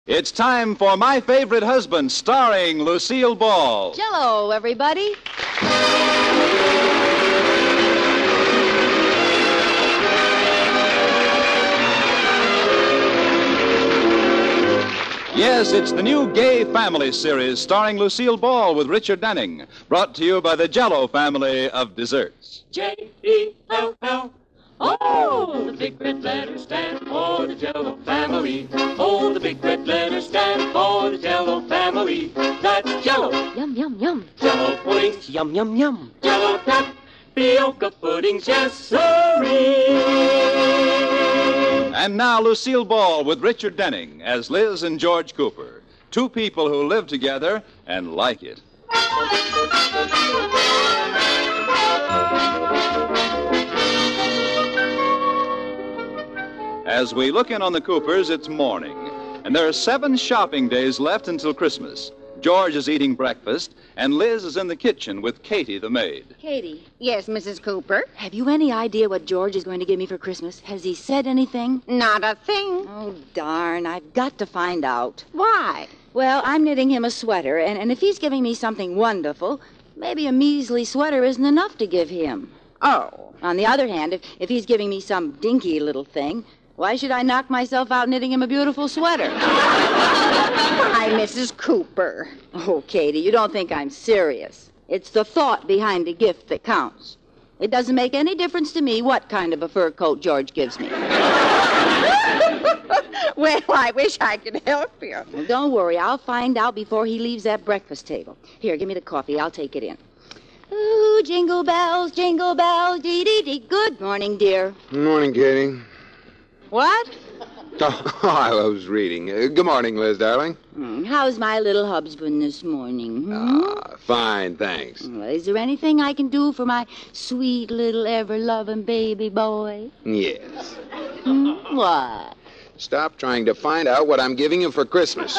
It's time for My Favorite Husband, starring Lucille Ball. Jell-O, everybody. Yes, it's the new Gay Family series starring Lucille Ball with Richard Denning, brought to you by the Jell-O family of desserts. J-E-L-L. Oh, the big red letters stand for the Jell-O family. Oh, the big red letters stand for the Jell-O family. That's Jell-O. Yum, yum, yum. Jell-O puddings. Yum, yum, yum. Jell-O tapioca puddings, yes, sirree. And now Lucille Ball with Richard Denning as Liz and George Cooper, two people who live together and like it. As we look in on the Coopers, it's morning, and there are 7 shopping days left until Christmas. George is eating breakfast, and Liz is in the kitchen with Katie, the maid. Katie, Yes, Mrs. Cooper. have you any idea what George is going to give me for Christmas? Has he said anything? Not a thing. Oh, darn, I've got to find out. Why? Well, I'm knitting him a sweater, and if he's giving me something wonderful, maybe a measly sweater isn't enough to give him. Oh. On the other hand, if he's giving me some dinky little thing, why should I knock myself out knitting him a beautiful sweater? Why, Mrs. Cooper. Oh, Katie, you don't think I'm serious. It's the thought behind a gift that counts. It doesn't make any difference to me what kind of a fur coat George gives me. Well, I wish I could help you. Well, don't worry. I'll find out before he leaves that breakfast table. Here, give me the coffee. I'll take it in. Ooh, jingle bells, dee-dee-dee. Good morning, dear. Good morning, Katie. What? Oh, I was reading. Good morning, Liz, darling. How's my little husband this morning? Fine, thanks. Well, is there anything I can do for my sweet little ever-loving baby boy? Yes. What? Stop trying to find out what I'm giving you for Christmas.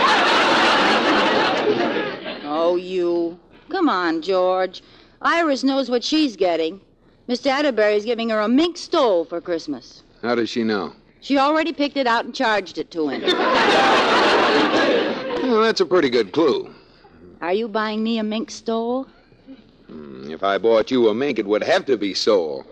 Oh, you. Come on, George. Iris knows what she's getting. Mr. Atterbury's giving her a mink stole for Christmas. How does she know? She already picked it out and charged it to him. Well, that's a pretty good clue. Are you buying me a mink stole? If I bought you a mink, it would have to be sole.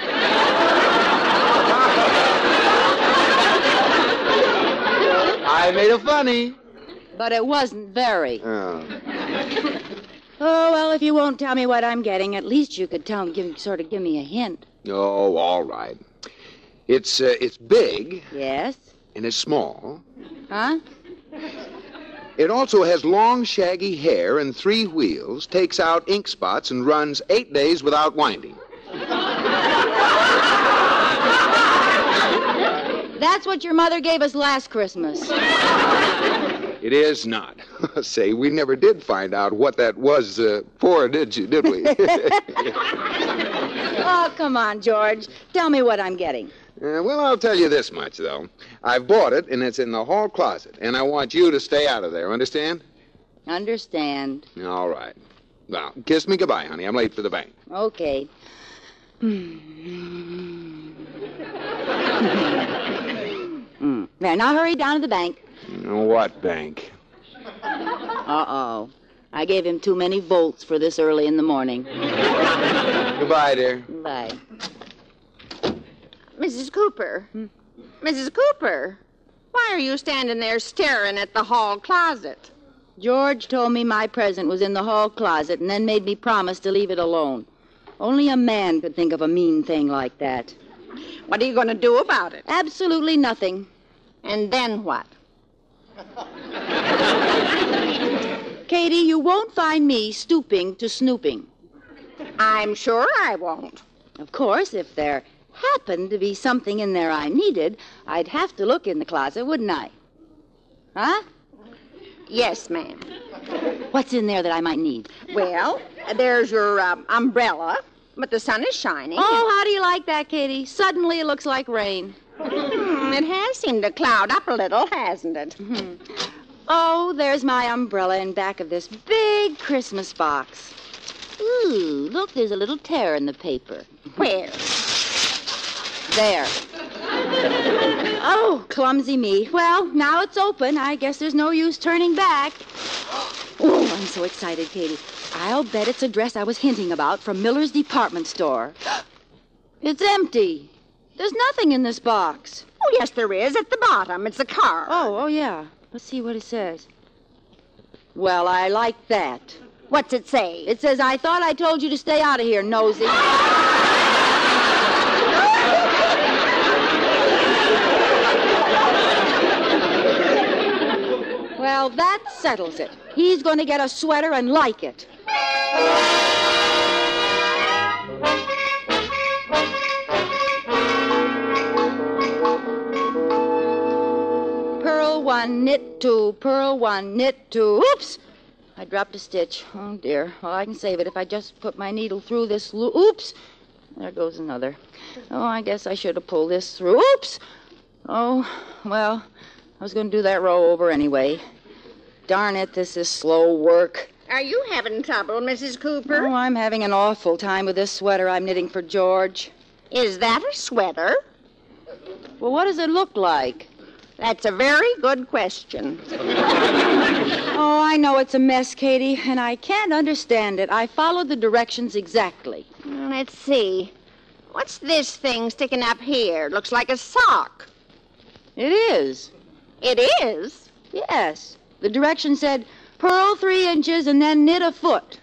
I made a funny. But it wasn't very. Oh. Oh, well, if you won't tell me what I'm getting, at least you could give me a hint. Oh, all right. It's big Yes? and it's small. Huh? It also has long, shaggy hair and 3 wheels, takes out ink spots, and runs 8 days without winding. That's what your mother gave us last Christmas. It is not. Say, we never did find out what that was for, did we? Oh, come on, George. Tell me what I'm getting. Well, I'll tell you this much, though. I've bought it, and it's in the hall closet, and I want you to stay out of there, understand? Understand. All right. Well, kiss me goodbye, honey. I'm late for the bank. Okay. There, now hurry down to the bank. What bank? Uh-oh. I gave him too many volts for this early in the morning. Goodbye, dear. Bye. Mrs. Cooper. Mrs. Cooper. Why are you standing there staring at the hall closet? George told me my present was in the hall closet and then made me promise to leave it alone. Only a man could think of a mean thing like that. What are you going to do about it? Absolutely nothing. And then what? Katie, you won't find me stooping to snooping. I'm sure I won't. Of course, if there happened to be something in there I needed, I'd have to look in the closet, wouldn't I? Huh? Yes, ma'am. What's in there that I might need? Well, there's your umbrella, but the sun is shining. Oh, how do you like that, Katie? Suddenly it looks like rain. It has seemed to cloud up a little, hasn't it? Oh, there's my umbrella in back of this big Christmas box. Ooh, look, there's a little tear in the paper. Where? There. Oh, clumsy me. Well, now it's open. I guess there's no use turning back. Oh, I'm so excited, Katie. I'll bet it's a dress I was hinting about from Miller's department store. It's empty. There's nothing in this box. Oh, yes, there is. At the bottom. It's a card. Oh, yeah. Let's see what it says. Well, I like that. What's it say? It says, I thought I told you to stay out of here, nosy. Well, that settles it. He's going to get a sweater and like it. Purl one, knit two, purl one, knit two. Oops! I dropped a stitch. Oh, dear. Well, I can save it if I just put my needle through this loop. Oops! There goes another. Oh, I guess I should have pulled this through. Oops! Oh, well, I was going to do that row over anyway. Darn it, this is slow work. Are you having trouble, Mrs. Cooper? Oh, I'm having an awful time with this sweater I'm knitting for George. Is that a sweater? Well, what does it look like? That's a very good question. Oh, I know it's a mess, Katie, and I can't understand it. I followed the directions exactly. Let's see. What's this thing sticking up here? Looks like a sock. It is. It is? Yes. The direction said, purl 3 inches and then knit a foot.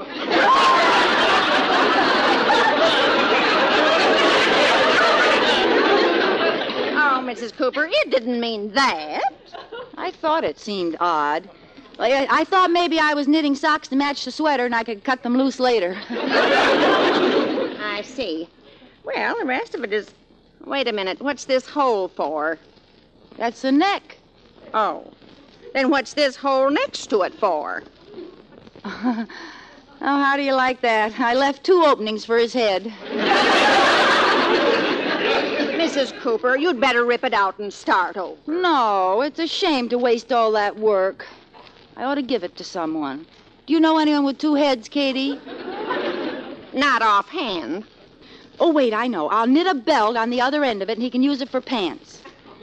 Oh, Mrs. Cooper, it didn't mean that. I thought it seemed odd. I thought maybe I was knitting socks to match the sweater and I could cut them loose later. I see. Well, the rest of it is... Wait a minute. What's this hole for? That's the neck. Oh. Then what's this hole next to it for? Oh, how do you like that? I left 2 openings for his head. Mrs. Cooper, you'd better rip it out and start over. No, it's a shame to waste all that work. I ought to give it to someone. Do you know anyone with 2 heads, Katie? Not offhand. Oh, wait, I know. I'll knit a belt on the other end of it, and he can use it for pants.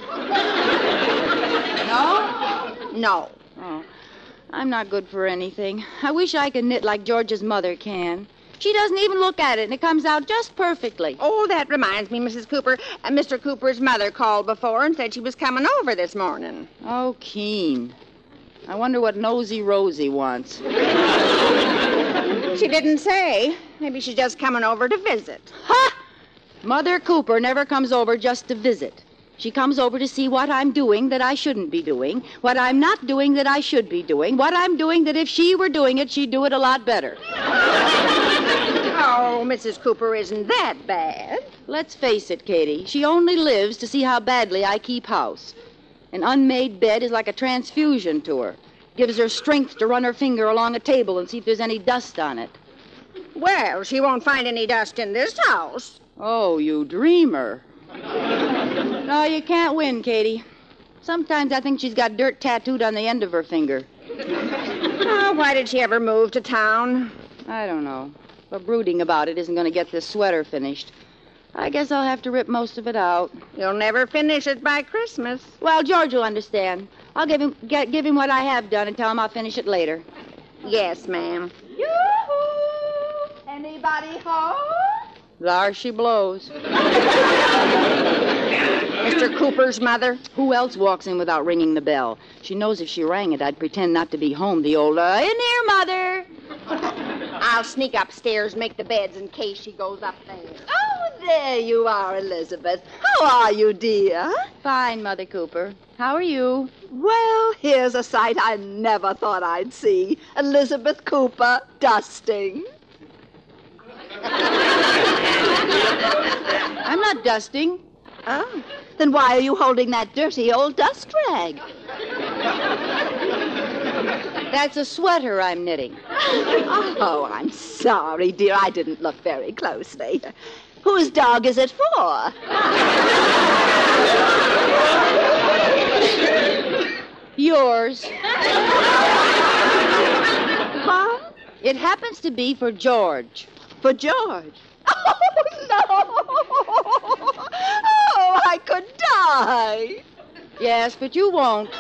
No? No. Oh, I'm not good for anything. I wish I could knit like George's mother can. She doesn't even look at it, and it comes out just perfectly. Oh, that reminds me, Mrs. Cooper. Mr. Cooper's mother called before and said she was coming over this morning. Oh, Keen. I wonder what Nosy Rosie wants. She didn't say. Maybe she's just coming over to visit. Ha! Mother Cooper never comes over just to visit. She comes over to see what I'm doing that I shouldn't be doing, what I'm not doing that I should be doing, what I'm doing that if she were doing it, she'd do it a lot better. Oh, Mrs. Cooper isn't that bad. Let's face it, Katie. She only lives to see how badly I keep house. An unmade bed is like a transfusion to her. Gives her strength to run her finger along a table and see if there's any dust on it. Well, she won't find any dust in this house. Oh, you dreamer. No, you can't win, Katie. Sometimes I think she's got dirt tattooed on the end of her finger. Oh, why did she ever move to town? I don't know. But brooding about it isn't going to get this sweater finished. I guess I'll have to rip most of it out. You'll never finish it by Christmas. Well, George will understand. I'll give him what I have done and tell him I'll finish it later. Yes, ma'am. Yoo-hoo! Anybody home? There she blows. Mr. Cooper's mother? Who else walks in without ringing the bell? She knows if she rang it, I'd pretend not to be home. The old, in here, Mother. I'll sneak upstairs and make the beds in case she goes up there. Oh, there you are, Elizabeth. How are you, dear? Fine, Mother Cooper. How are you? Well, here's a sight I never thought I'd see. Elizabeth Cooper dusting. I'm not dusting. Oh, then why are you holding that dirty old dust rag? That's a sweater I'm knitting. Oh, I'm sorry, dear. I didn't look very closely. Whose dog is it for? Yours. What? It happens to be for George. For George. Oh, no! Oh, I could die. Goodbye. Yes, but you won't.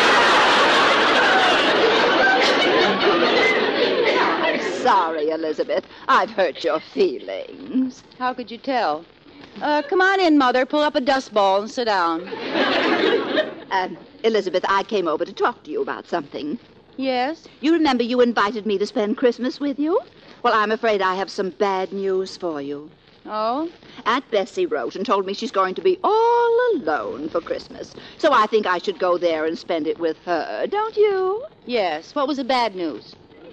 I'm sorry, Elizabeth. I've hurt your feelings. How could you tell? Come on in, Mother. Pull up a dust ball and sit down. Elizabeth, I came over to talk to you about something. Yes? You remember you invited me to spend Christmas with you? Well, I'm afraid I have some bad news for you. Oh? Aunt Bessie wrote and told me she's going to be all alone for Christmas. So I think I should go there and spend it with her, don't you? Yes. What was the bad news?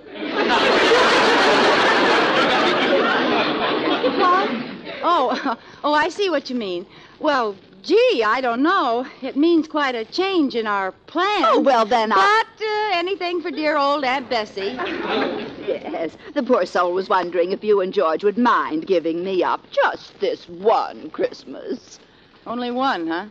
What? Oh, I see what you mean. Well, gee, I don't know. It means quite a change in our plans. Oh, well, then But anything for dear old Aunt Bessie. Yes, the poor soul was wondering if you and George would mind giving me up just this one Christmas. Only one, huh?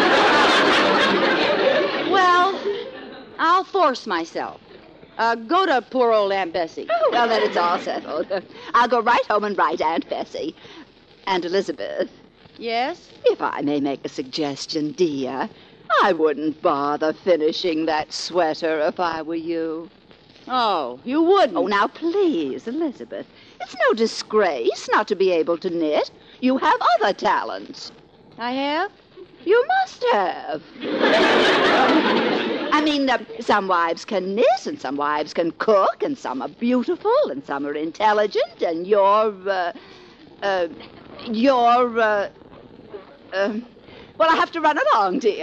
Well, I'll force myself. Go to poor old Aunt Bessie. Oh, well, then it's all settled. I'll go right home and write Aunt Bessie. And Elizabeth, Yes? if I may make a suggestion, dear, I wouldn't bother finishing that sweater if I were you. Oh, you wouldn't. Oh, now, please, Elizabeth. It's no disgrace not to be able to knit. You have other talents. I have? You must have. I mean, some wives can knit, and some wives can cook, and some are beautiful, and some are intelligent, and well, I have to run along, dear.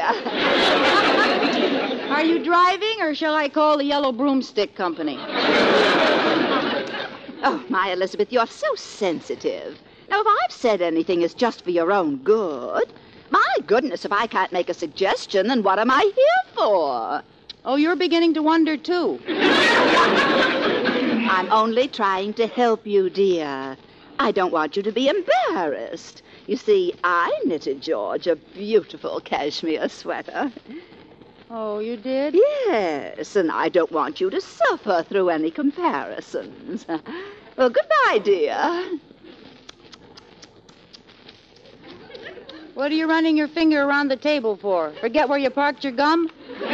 Are you driving, or shall I call the Yellow Broomstick Company? Oh, my Elizabeth, you're so sensitive. Now, if I've said anything, it's just for your own good. My goodness, if I can't make a suggestion, then what am I here for? Oh, you're beginning to wonder, too. I'm only trying to help you, dear. I don't want you to be embarrassed. You see, I knitted George a beautiful cashmere sweater. Oh, you did? Yes, and I don't want you to suffer through any comparisons. Well, goodbye, dear. What are you running your finger around the table for? Forget where you parked your gum?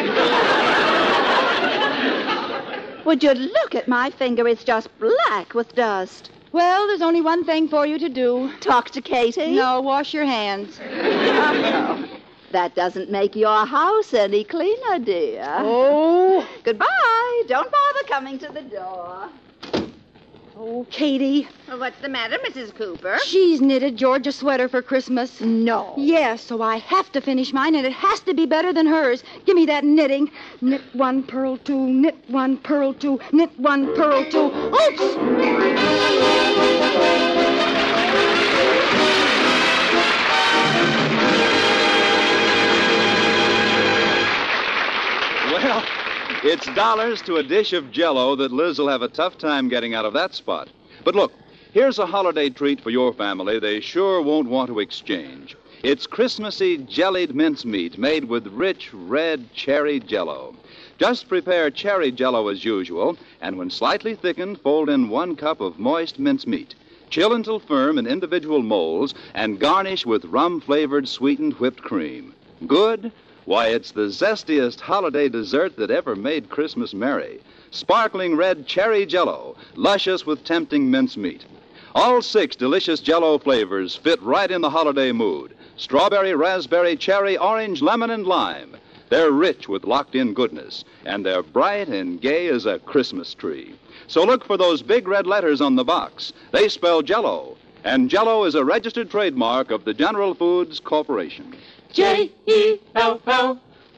Would you look at my finger? It's just black with dust. Well, there's only one thing for you to do. Talk to Katie? No, wash your hands. Oh, that doesn't make your house any cleaner, dear. Oh. Goodbye. Don't bother coming to the door. Oh, Katie. Well, what's the matter, Mrs. Cooper? She's knitted George a sweater for Christmas. No. Yes, so I have to finish mine, and it has to be better than hers. Give me that knitting. Knit one, purl two, knit one, purl two, knit one, purl two. Oops! Well, it's dollars to a dish of Jell-O that Liz will have a tough time getting out of that spot. But look, here's a holiday treat for your family they sure won't want to exchange. It's Christmassy jellied mincemeat made with rich red cherry Jell-O. Just prepare cherry Jell-O as usual, and when slightly thickened, fold in 1 cup of moist mincemeat. Chill until firm in individual molds, and garnish with rum-flavored sweetened whipped cream. Good? Why, it's the zestiest holiday dessert that ever made Christmas merry. Sparkling red cherry Jell-O, luscious with tempting mincemeat. All 6 delicious Jell-O flavors fit right in the holiday mood. Strawberry, raspberry, cherry, orange, lemon, and lime. They're rich with locked-in goodness, and they're bright and gay as a Christmas tree. So look for those big red letters on the box. They spell Jell-O, and Jell-O is a registered trademark of the General Foods Corporation. Jell-O.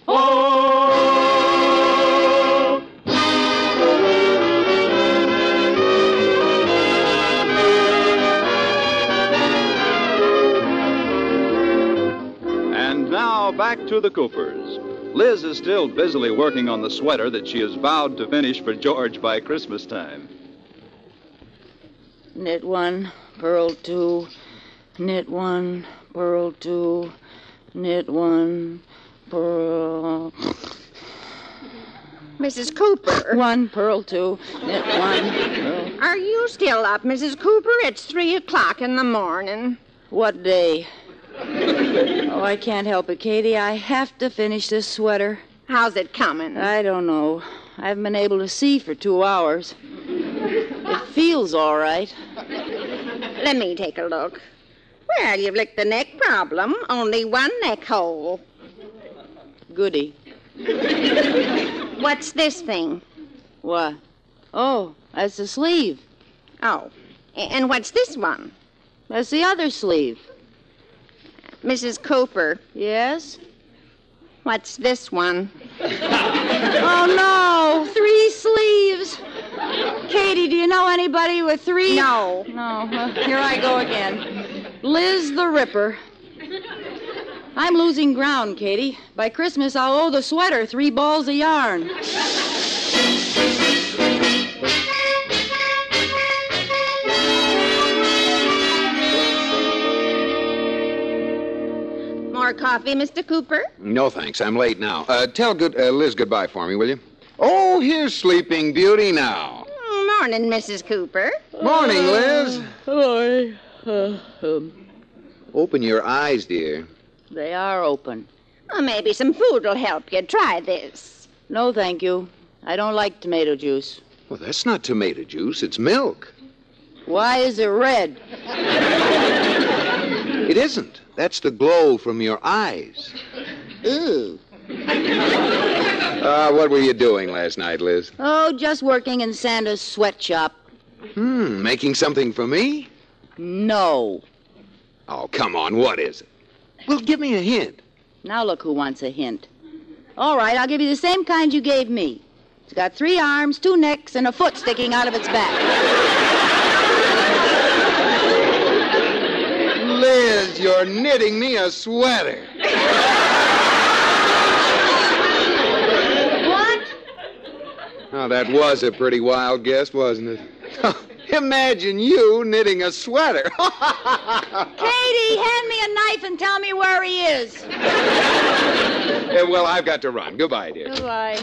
And now back to the Coopers. Liz is still busily working on the sweater that she has vowed to finish for George by Christmas time. Knit one, purl two, knit one, purl two, knit one, purl... Mrs. Cooper. One, purl two, knit one, purl... Are you still up, Mrs. Cooper? It's 3 o'clock in the morning. What day? Oh, I can't help it, Katie. I have to finish this sweater. How's it coming? I don't know. I haven't been able to see for 2 hours. It feels all right. Let me take a look. Well, you've licked the neck problem. Only one neck hole. Goody. What's this thing? What? Oh, that's the sleeve. Oh, and what's this one? That's the other sleeve. Mrs. Cooper, Yes? what's this one? Oh, no. 3 sleeves. Katie, do you know anybody with 3? No. No. Well, here I go again. Liz the Ripper. I'm losing ground, Katie. By Christmas, I'll owe the sweater 3 balls of yarn. More coffee, Mr. Cooper? No, thanks. I'm late now. Tell Liz goodbye for me, will you? Oh, here's Sleeping Beauty now. Morning, Mrs. Cooper. Morning, Liz. Hello. Open your eyes, dear. They are open. Well, maybe some food will help you. Try this. No, thank you. I don't like tomato juice. Well, that's not tomato juice. It's milk. Why is it red? It isn't. That's the glow from your eyes. Ew. What were you doing last night, Liz? Oh, just working in Santa's sweatshop. Making something for me? No. Oh, come on. What is it? Well, give me a hint. Now look who wants a hint. All right, I'll give you the same kind you gave me. It's got 3 arms, 2 necks, and a foot sticking out of its back. Liz, you're knitting me a sweater. What? Oh, that was a pretty wild guess, wasn't it? Imagine you knitting a sweater. Katie, hand me a knife and tell me where he is. Well, I've got to run. Goodbye, dear. Goodbye.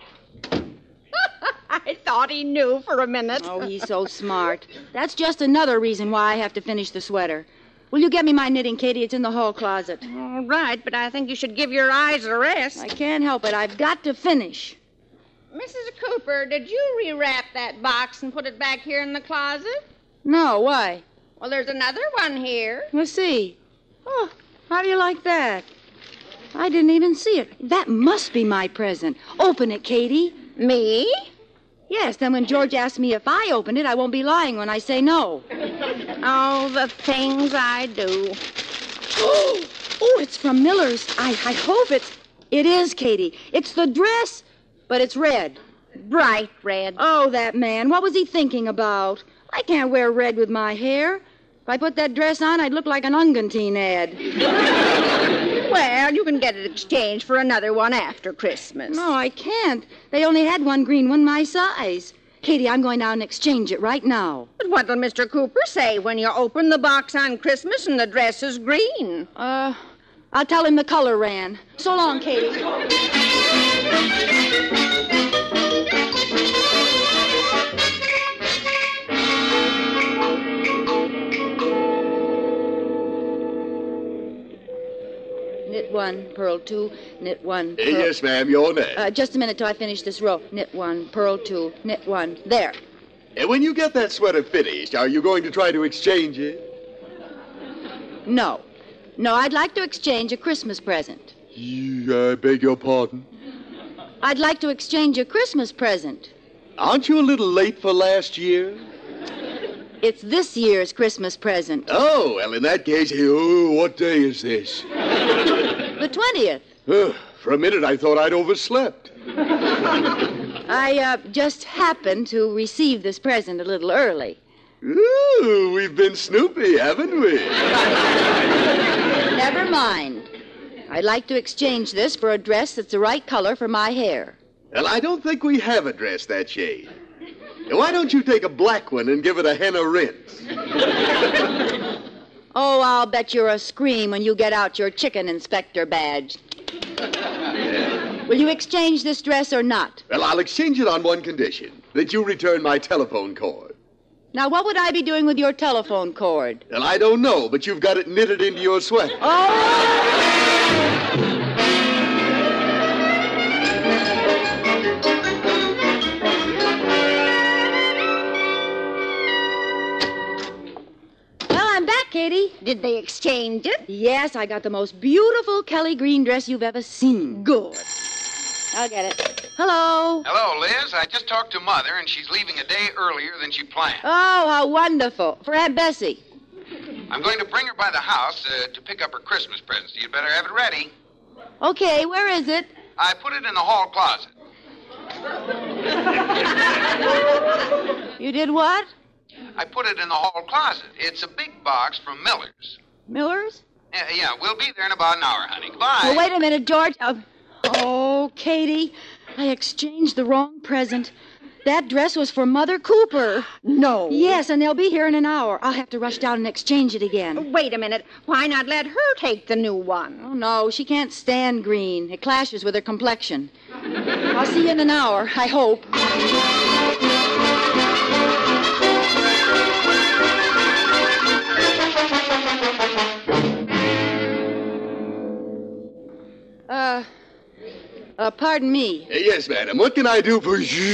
I thought he knew for a minute. Oh, he's so smart. That's just another reason why I have to finish the sweater. Will you get me my knitting, Katie? It's in the hall closet. All right, but I think you should give your eyes a rest. I can't help it. I've got to finish. Mrs. Cooper, did you rewrap that box and put it back here in the closet? No, why? Well, there's another one here. Let's see. Oh, how do you like that? I didn't even see it. That must be my present. Open it, Katie. Me? Yes, then when George asks me if I opened it, I won't be lying when I say no. Oh, the things I do. Oh, it's from Miller's. I hope it is, Katie. It's the dress, but it's red. Bright red. Oh, that man. What was he thinking about? I can't wear red with my hair. If I put that dress on, I'd look like an Ungantine ad. Well, you can get it exchanged for another one after Christmas. No, I can't. They only had one green one my size. Katie, I'm going down and exchange it right now. But what'll Mr. Cooper say when you open the box on Christmas and the dress is green? I'll tell him the color ran. So long, Katie. Knit 1, purl 2, knit 1, purl... Yes, ma'am, you're next. Just a minute till I finish this row. Knit 1, purl 2, knit 1. There. When you get that sweater finished, are you going to try to exchange it? No. No, I'd like to exchange a Christmas present. I beg your pardon? I'd like to exchange a Christmas present. Aren't you a little late for last year? It's this year's Christmas present. Oh, well, in that case, what day is this? The 20th. For a minute, I thought I'd overslept. I just happened to receive this present a little early. Ooh, we've been snoopy, haven't we? Never mind. I'd like to exchange this for a dress that's the right color for my hair. Well, I don't think we have a dress that shade. Why don't you take a black one and give it a henna rinse? Oh, I'll bet you're a scream when you get out your chicken inspector badge. Will you exchange this dress or not? Well, I'll exchange it on one condition, that you return my telephone cord. Now, what would I be doing with your telephone cord? Well, I don't know, but you've got it knitted into your sweater. Well, I'm back, Katie. Did they exchange it? Yes, I got the most beautiful Kelly green dress you've ever seen. Good. I'll get it. Hello. Hello, Liz. I just talked to Mother, and she's leaving a day earlier than she planned. Oh, how wonderful. For Aunt Bessie. I'm going to bring her by the house to pick up her Christmas presents. You'd better have it ready. Okay, where is it? I put it in the hall closet. You did what? I put it in the hall closet. It's a big box from Miller's. Miller's? Yeah, we'll be there in about an hour, honey. Goodbye. Oh, wait a minute, George. Oh, Katie, I exchanged the wrong present. That dress was for Mother Cooper. No. Yes, and they'll be here in an hour. I'll have to rush down and exchange it again. Wait a minute. Why not let her take the new one? Oh, no, she can't stand green. It clashes with her complexion. I'll see you in an hour, I hope. Pardon me. Yes, madam. What can I do for you?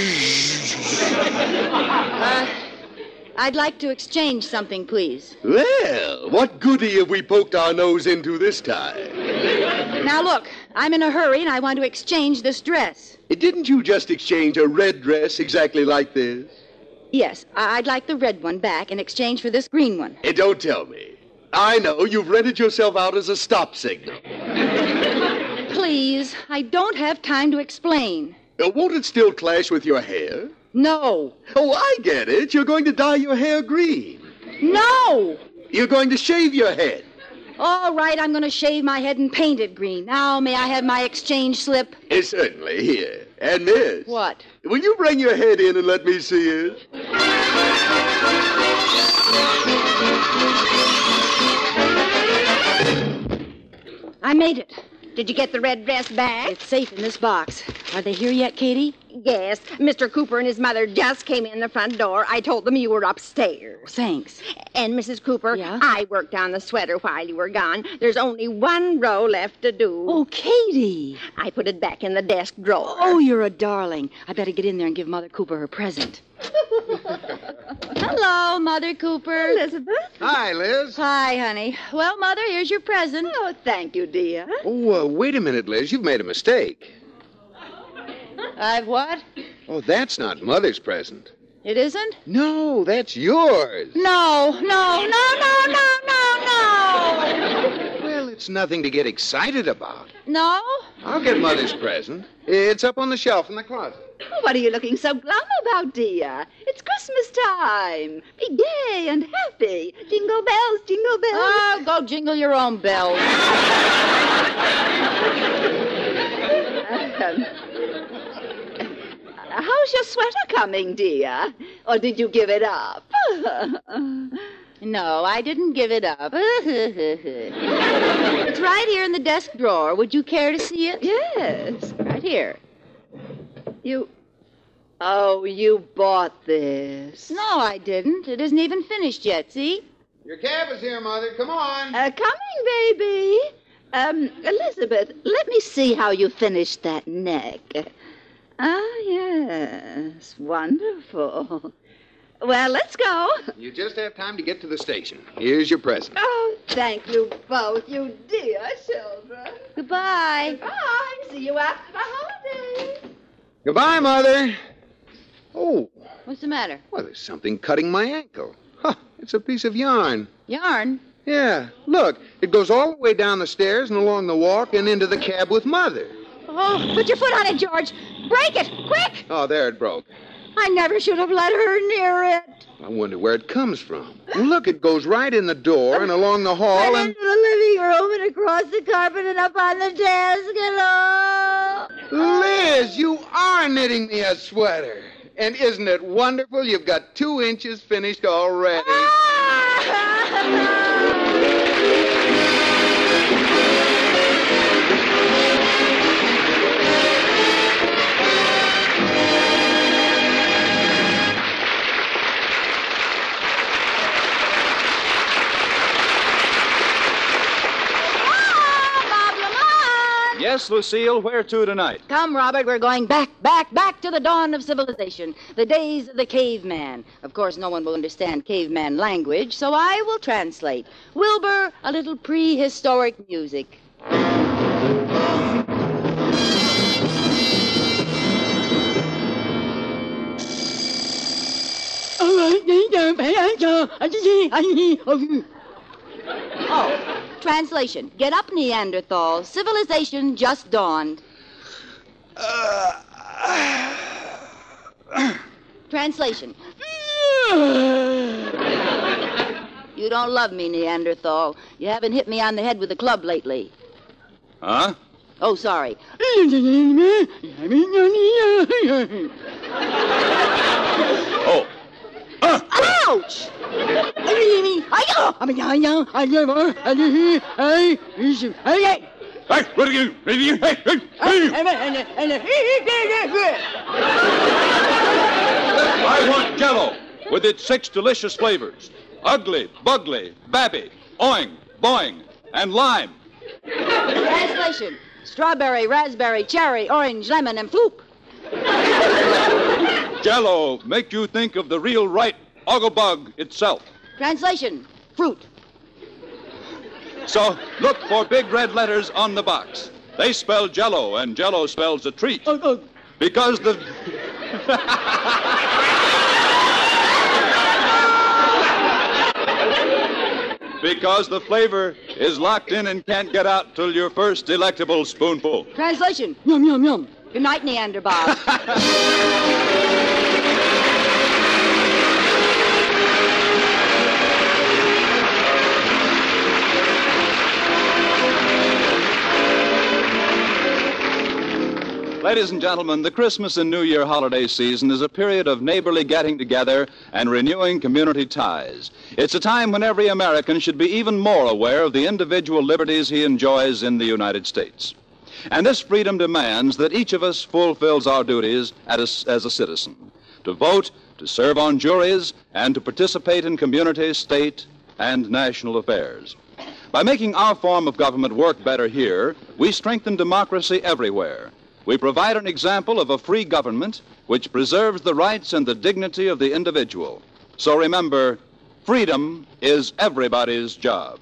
I'd like to exchange something, please. Well, what goody have we poked our nose into this time? Now, look, I'm in a hurry, and I want to exchange this dress. Didn't you just exchange a red dress exactly like this? Yes, I'd like the red one back in exchange for this green one. Don't tell me. I know you've rented yourself out as a stop signal. Please, I don't have time to explain. Won't it still clash with your hair? No. Oh, I get it. You're going to dye your hair green. No! You're going to shave your head. All right, I'm going to shave my head and paint it green. Now, may I have my exchange slip? Certainly. Here. And miss. What? Will you bring your head in and let me see it? I made it. Did you get the red dress back? It's safe in this box. Are they here yet, Katie? Yes. Mr. Cooper and his mother just came in the front door. I told them you were upstairs. Thanks. And, Mrs. Cooper, Yeah? I worked on the sweater while you were gone. There's only one row left to do. Oh, Katie. I put it back in the desk drawer. Oh, you're a darling. I better get in there and give Mother Cooper her present. Hello, Mother Cooper. Elizabeth? Hi, Liz. Hi, honey. Well, Mother, here's your present. Oh, thank you, dear. Oh, wait a minute, Liz. You've made a mistake. I've what? Oh, that's not Mother's present. It isn't? No, that's yours. No. Well, it's nothing to get excited about. No? I'll get Mother's present. It's up on the shelf in the closet. What are you looking so glum about, dear? It's Christmas time. Be gay and happy. Jingle bells, jingle bells. Oh, go jingle your own bells. How's your sweater coming, dear? Or did you give it up? No, I didn't give it up. It's right here in the desk drawer. Would you care to see it? Yes. Right here. You bought this. No, I didn't. It isn't even finished yet, see? Your cab is here, Mother. Come on. Coming, baby. Elizabeth, let me see how you finished that neck. Ah, yes. Wonderful. Well, let's go. You just have time to get to the station. Here's your present. Oh, thank you both, you dear children. Goodbye. Bye. See you after the holidays. Goodbye, Mother. Oh, What's the matter? well, there's something cutting my ankle. Huh, it's a piece of yarn. Yarn? Yeah, look, it goes all the way down the stairs and along the walk and into the cab with Mother. Oh, put your foot on it, George. Break it, quick! Oh, there it broke. I never should have let her near it. I wonder where it comes from. Look, it goes right in the door and along the hall and... into the living room and across the carpet and up on the desk and all. Liz, you are knitting me a sweater. And isn't it wonderful? You've got 2 inches finished already. Yes, Lucille, where to tonight? Come, Robert, we're going back to the dawn of civilization, the days of the caveman. Of course, no one will understand caveman language, so I will translate. Wilbur, a little prehistoric music. Oh, translation. Get up, Neanderthal. Civilization just dawned. Translation. You don't love me, Neanderthal. You haven't hit me on the head with a club lately. Huh? Oh, sorry. Oh. Ouch! Hey, what are you? I want Jell-O with its 6 delicious flavors. Ugly, bugly, babby, oing, boing, and lime. Translation. Strawberry, raspberry, cherry, orange, lemon, and floop. Jell-O make you think of the real right Oggabug itself. Translation. Fruit. So look for big red letters on the box. They spell Jell-O, and Jell-O spells a treat. Because the... Because the flavor is locked in and can't get out till your first delectable spoonful. Translation. Yum, yum, yum. Good night, Neander Bob. Ladies and gentlemen, the Christmas and New Year holiday season is a period of neighborly getting together and renewing community ties. It's a time when every American should be even more aware of the individual liberties he enjoys in the United States. And this freedom demands that each of us fulfills our duties as a citizen, to vote, to serve on juries, and to participate in community, state, and national affairs. By making our form of government work better here, we strengthen democracy everywhere. We provide an example of a free government which preserves the rights and the dignity of the individual. So remember, freedom is everybody's job.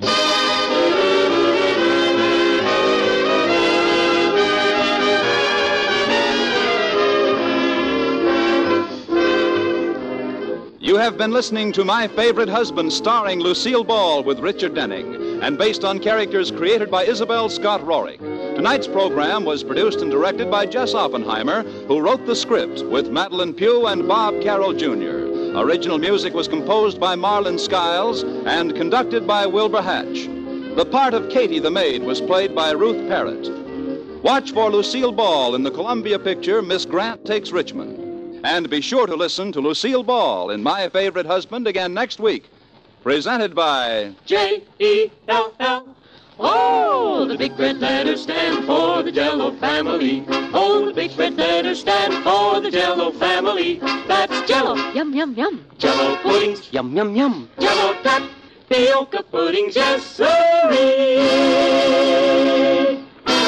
You have been listening to My Favorite Husband, starring Lucille Ball with Richard Denning, and based on characters created by Isabel Scott Rorick. Tonight's program was produced and directed by Jess Oppenheimer, who wrote the script with Madeline Pugh and Bob Carroll Jr. Original music was composed by Marlon Skiles and conducted by Wilbur Hatch. The part of Katie the maid was played by Ruth Parrott. Watch for Lucille Ball in the Columbia picture Miss Grant Takes Richmond. And be sure to listen to Lucille Ball in My Favorite Husband again next week. Presented by Jell. Oh, the big red letters stand for the Jell-O family. Oh, the big red letters stand for the Jell-O family. That's Jell-O. Yum, yum, yum. Jell-O puddings. Yum, yum, yum. Jell-O tapioca puddings. Yes, sirree.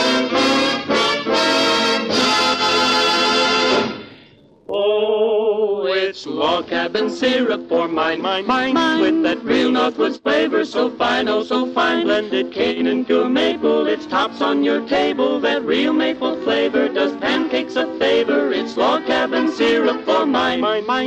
Oh, it's log cabin syrup for mine, with that real Northwoods flavor so fine, oh so fine. Blended cane and pure maple, it's tops on your table. That real maple flavor does pancakes a favor. It's log cabin syrup for mine.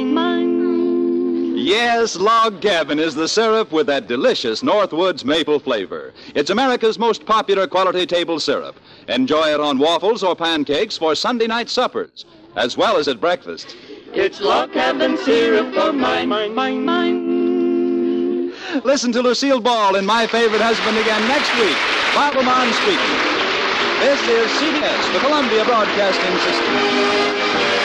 Yes, Log Cabin is the syrup with that delicious Northwoods maple flavor. It's America's most popular quality table syrup. Enjoy it on waffles or pancakes for Sunday night suppers, as well as at breakfast. It's log cabin syrup for mine. Listen to Lucille Ball in My Favorite Husband again next week. Bob Lamont speaking. This is CBS, the Columbia Broadcasting System.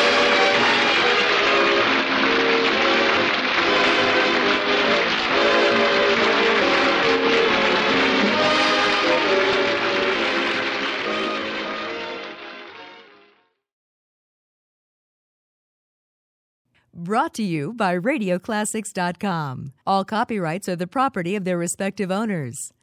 Brought to you by RadioClassics.com. All copyrights are the property of their respective owners.